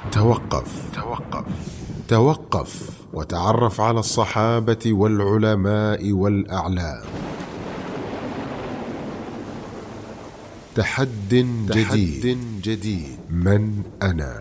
توقف وتعرف على الصحابة والعلماء والأعلام. تحد جديد. من أنا؟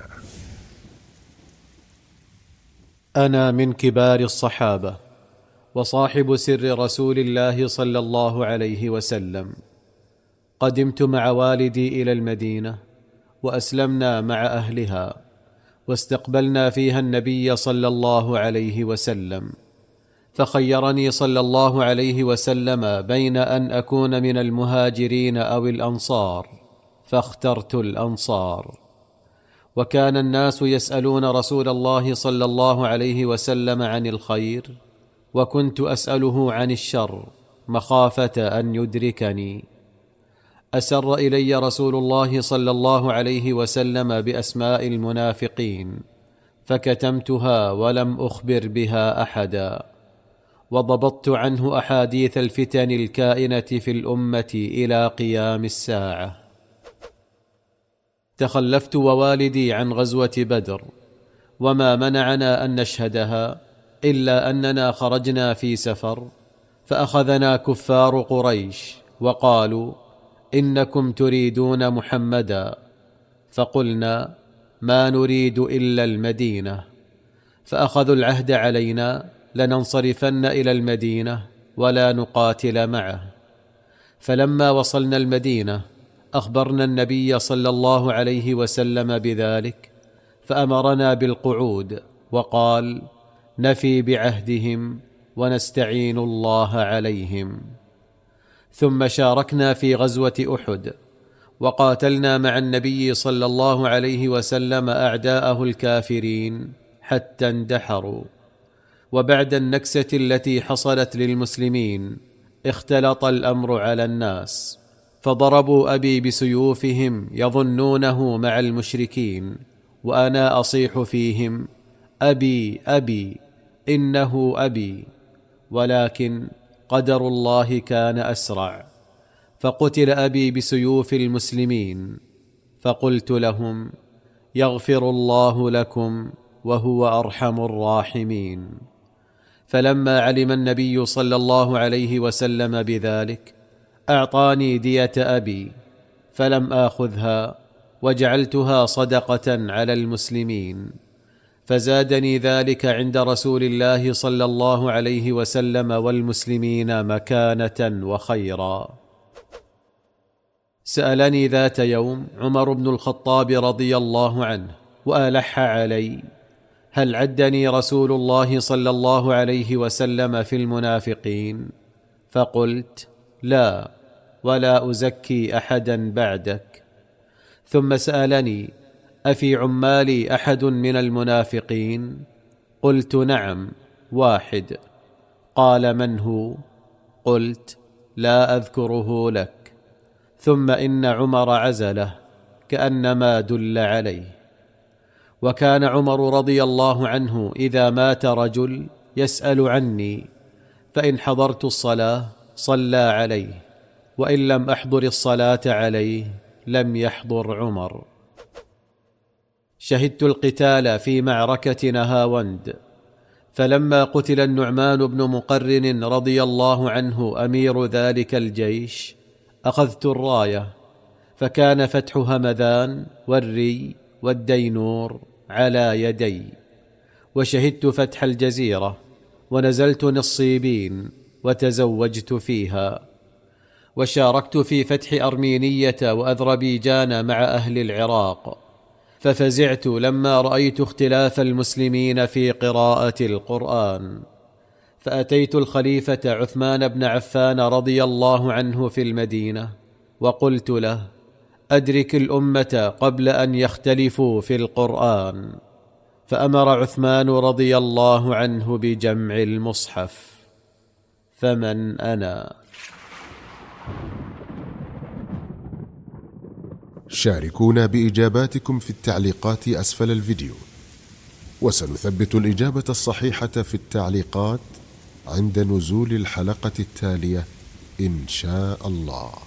أنا من كبار الصحابة وصاحب سر رسول الله صلى الله عليه وسلم. قدمت مع والدي إلى المدينة وأسلمنا مع أهلها، واستقبلنا فيها النبي صلى الله عليه وسلم، فخيرني صلى الله عليه وسلم بين أن أكون من المهاجرين أو الأنصار، فاخترت الأنصار. وكان الناس يسألون رسول الله صلى الله عليه وسلم عن الخير، وكنت أسأله عن الشر مخافة أن يدركني. أسر إلي رسول الله صلى الله عليه وسلم بأسماء المنافقين، فكتمتها ولم أخبر بها أحدا، وضبطت عنه أحاديث الفتن الكائنة في الأمة إلى قيام الساعة. تخلفت ووالدي عن غزوة بدر، وما منعنا أن نشهدها إلا أننا خرجنا في سفر، فأخذنا كفار قريش وقالوا: إنكم تريدون محمدا، فقلنا: ما نريد إلا المدينة. فأخذوا العهد علينا لننصرفن إلى المدينة ولا نقاتل معه. فلما وصلنا المدينة أخبرنا النبي صلى الله عليه وسلم بذلك، فأمرنا بالقعود وقال: نفي بعهدهم ونستعين الله عليهم. ثم شاركنا في غزوة أحد، وقاتلنا مع النبي صلى الله عليه وسلم أعداءه الكافرين حتى اندحروا. وبعد النكسة التي حصلت للمسلمين اختلط الأمر على الناس، فضربوا أبي بسيوفهم يظنونه مع المشركين، وأنا أصيح فيهم: أبي أبي، إنه أبي. ولكن قدر الله كان أسرع، فقتل أبي بسيوف المسلمين. فقلت لهم: يغفر الله لكم وهو أرحم الراحمين. فلما علم النبي صلى الله عليه وسلم بذلك أعطاني دية أبي، فلم آخذها وجعلتها صدقة على المسلمين، فزادني ذلك عند رسول الله صلى الله عليه وسلم والمسلمين مكانة وخيرا. سألني ذات يوم عمر بن الخطاب رضي الله عنه وألح علي: هل عدني رسول الله صلى الله عليه وسلم في المنافقين؟ فقلت: لا، ولا أزكي أحدا بعدك. ثم سألني: أفي عمالي أحد من المنافقين؟ قلت: نعم، واحد. قال: من هو؟ قلت: لا أذكره لك. ثم إن عمر عزله كأنما دل عليه. وكان عمر رضي الله عنه إذا مات رجل يسأل عني، فإن حضرت الصلاة صلى عليه، وإن لم أحضر الصلاة عليه لم يحضر عمر. شهدت القتال في معركة نهاوند، فلما قتل النعمان بن مقرن رضي الله عنه أمير ذلك الجيش أخذت الراية، فكان فتح همذان والري والدينور على يدي. وشهدت فتح الجزيرة، ونزلت نصيبين وتزوجت فيها. وشاركت في فتح أرمينية وأذربيجان مع أهل العراق، ففزعت لما رأيت اختلاف المسلمين في قراءة القرآن. فأتيت الخليفة عثمان بن عفان رضي الله عنه في المدينة، وقلت له: أدرك الأمة قبل أن يختلفوا في القرآن. فأمر عثمان رضي الله عنه بجمع المصحف. فمن أنا؟ شاركونا بإجاباتكم في التعليقات أسفل الفيديو، وسنثبت الإجابة الصحيحة في التعليقات عند نزول الحلقة التالية إن شاء الله.